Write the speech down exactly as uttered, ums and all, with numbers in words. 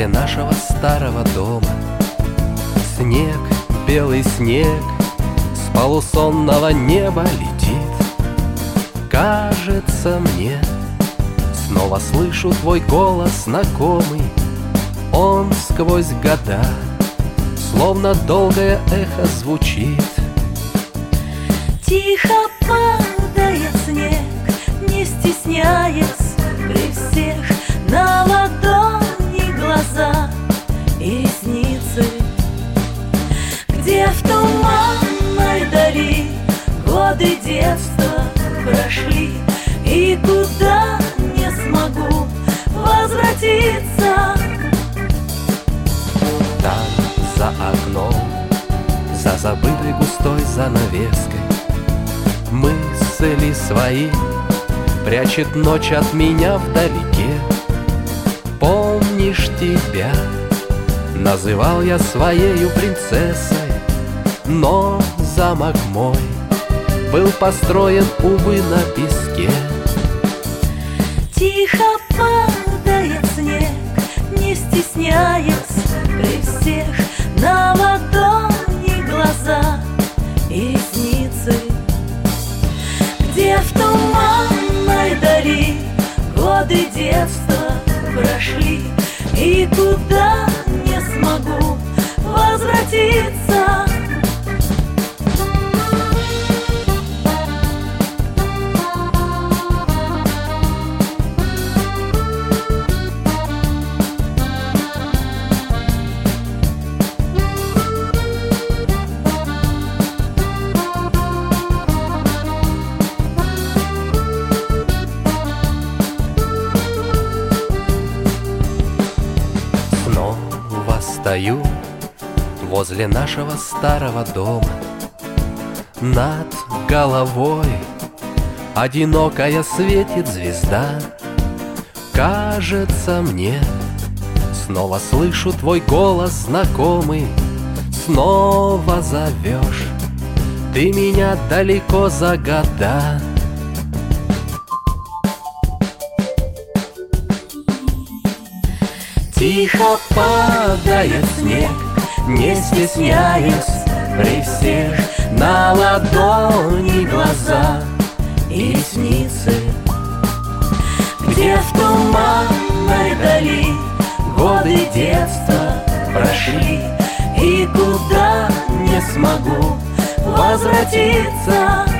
возле нашего старого дома. Снег, белый снег с полусонного неба летит. Кажется мне, снова слышу твой голос знакомый. Он сквозь года, словно долгое эхо, звучит. Тихо падает снег, не стесняясь при всех, на ладони глаза и ресницы. Где в туманной дали годы детства прошли, и куда не смогу возвратиться. Там, за окном, за забытой густой занавеской, мысли свои прячет ночь от меня вдалеке. Помнишь тебя? Называл я своею принцессой, но замок мой был построен, увы, на песке. Тихо падает снег, не стесняясь при всех, на ладони глаза и ресницы. Где в туманной дали годы детства прошли, и куда не смогу возвратиться. Стою возле нашего старого дома. Над головой одинокая светит звезда. Кажется мне, снова слышу твой голос знакомый. Снова зовешь ты меня далеко за года. Тихо падает снег, не стесняясь при всех, на ладони глаза и ресницы. Где в туманной дали годы детства прошли, и куда не смогу возвратиться.